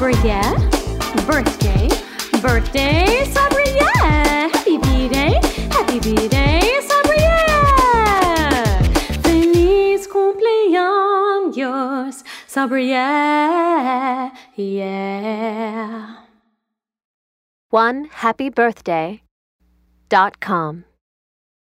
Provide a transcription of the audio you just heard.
Sabriye. Birthday, birthday, Sabriye. Happy B-Day, Sabriye. Feliz cumpleaños, Sabriye. Yeah. OneHappyBirthday.com